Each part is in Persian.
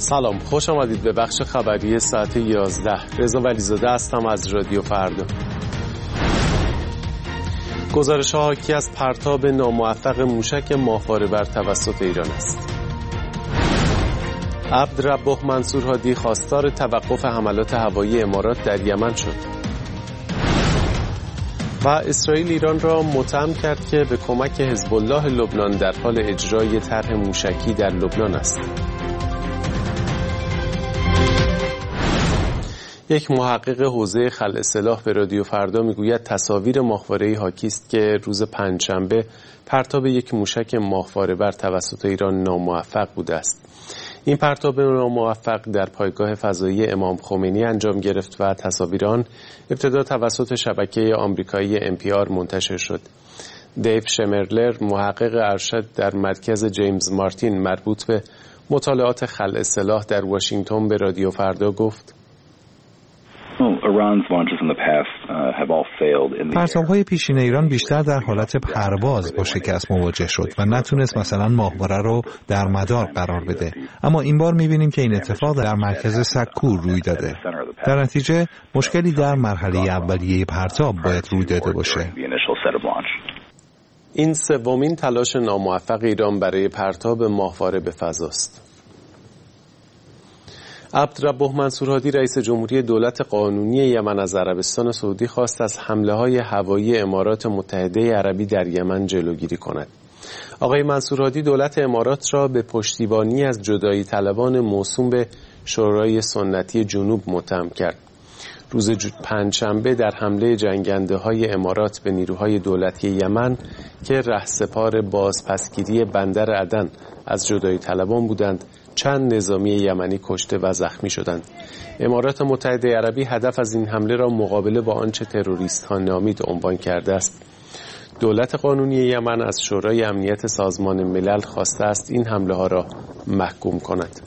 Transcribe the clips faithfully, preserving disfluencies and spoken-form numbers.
سلام، خوش آمدید به بخش خبری ساعت یازده. رضا ولیزاده هستم از رادیو فردا. گزارش ها حاکی از پرتاب ناموفق موشک ماهواره بر توسط ایران است. عبدالرب منصور هادی خواستار توقف حملات هوایی امارات در یمن شد. و اسرائیل ایران را متهم کرد که به کمک حزب الله لبنان در حال اجرای طرح موشکی در لبنان است. یک محقق حوزه خلع سلاح به رادیو فردا میگوید تصاویر ماهواره‌ای حاکی است که روز پنجشنبه پرتاب یک موشک ماهواره بر توسط ایران ناموفق بوده است. این پرتاب ناموفق در پایگاه فضایی امام خمینی انجام گرفت و تصاویر آن ابتدا توسط شبکه آمریکایی ام پی آر منتشر شد. دیو شمرلر، محقق ارشد در مرکز جیمز مارتین مربوط به مطالعات خلع سلاح در واشنگتن به رادیو فردا گفت: پرتاب‌های پیشین ایران بیشتر در حالت پرواز با شکست مواجه شد و نتونست مثلا ماهواره رو در مدار قرار بده. اما این بار می‌بینیم که این اتفاق در مرکز سکور روی داده. در نتیجه مشکلی در مرحله اولیه پرتاب باید روی داده باشه. این سومین تلاش ناموفق ایران برای پرتاب ماهواره به فضاست. عبدالرب منصور هادی رئیس جمهوری دولت قانونی یمن از عربستان سعودی خواست از حمله‌های هوایی امارات متحده عربی در یمن جلوگیری کند. آقای منصور هادی دولت امارات را به پشتیبانی از جدایی طلبان موسوم به شورای سنتی جنوب متهم کرد. روز پنجشنبه در حمله جنگنده‌های امارات به نیروهای دولتی یمن که رهسپار بازپسگیری بندر عدن از جدایی طلبان بودند، چند نظامی یمنی کشته و زخمی شدند. امارات متحده عربی هدف از این حمله را مقابله با آنچه تروریست ها نامید عنوان کرده است. دولت قانونی یمن از شورای امنیت سازمان ملل خواسته است این حمله ها را محکوم کند.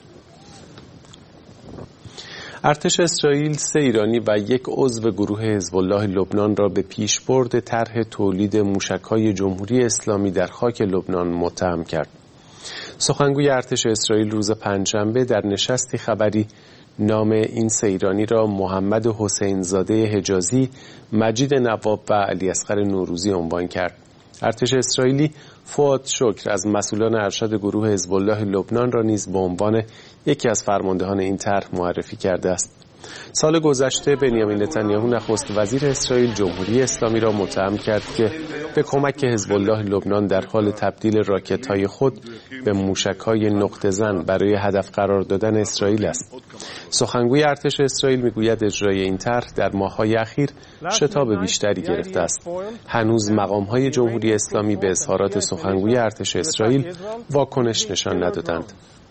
ارتش اسرائیل سه ایرانی و یک عضو گروه حزب الله لبنان را به پیشبرد طرح تولید موشک‌های جمهوری اسلامی در خاک لبنان متهم کرد. سخنگوی ارتش اسرائیل روز پنجشنبه در نشستی خبری نام این سه ایرانی را محمد حسین زاده حجازی، مجید نواب و علی اصغر نوروزی عنوان کرد. ارتش اسرائیلی فؤاد شکر از مسئولان ارشد گروه حزب الله لبنان را نیز به عنوان یکی از فرماندهان این طرح معرفی کرده است. سال گذشته بنیامین نتانیاهو نخست وزیر اسرائیل جمهوری اسلامی را متهم کرد که به کمک حزب الله لبنان در حال تبدیل راکت‌های خود به موشک‌های نقطه زن برای هدف قرار دادن اسرائیل است. سخنگوی ارتش اسرائیل میگوید اجرای این طرح در ماه‌های اخیر شتاب بیشتری گرفته است. هنوز مقام‌های جمهوری اسلامی به اظهارات سخنگوی ارتش اسرائیل واکنش نشان ندادند.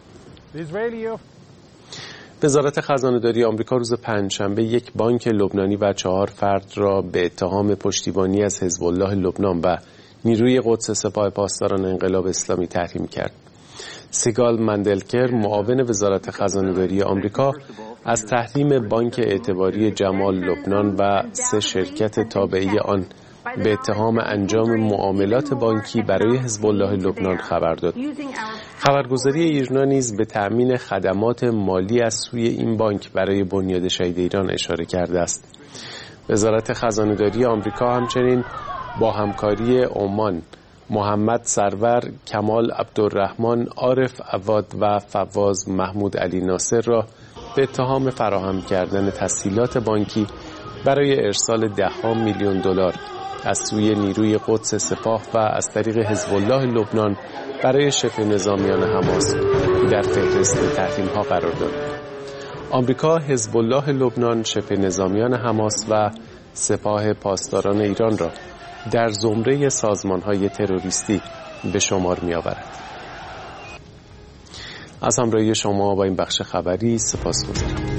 وزارت خزانه‌داری آمریکا روز پنجشنبه یک بانک لبنانی و چهار فرد را به اتهام پشتیبانی از حزب الله لبنان و نیروی قدس سپاه پاسداران انقلاب اسلامی تحریم کرد. سیگال مندلکر، معاون وزارت خزانه‌داری آمریکا، از تحریم بانک اعتباری جمال لبنان و سه شرکت تابعه آن به اتهام انجام معاملات بانکی برای حزب الله لبنان خبر داد. خبرگزاری ایرنا نیز به تأمین خدمات مالی از سوی این بانک برای بنیاد شهید ایران اشاره کرده است. وزارت خزانه‌داری آمریکا همچنین با همکاری عمان، محمد سرور، کمال عبدالرحمن، عارف عواد و فواز محمود علی ناصر را به اتهام فراهم کردن تسهیلات بانکی برای ارسال ده‌ها میلیون دلار از سوی نیروی قدس سپاه و از طریق حزب الله لبنان برای شبه نظامیان حماس در فهرست تحریم‌ها قرار داد. آمریکا حزب الله لبنان، شبه نظامیان حماس و سپاه پاسداران ایران را در زمره سازمان‌های تروریستی به شمار می‌آورد. از همراهی شما با این بخش خبری سپاسگزارم.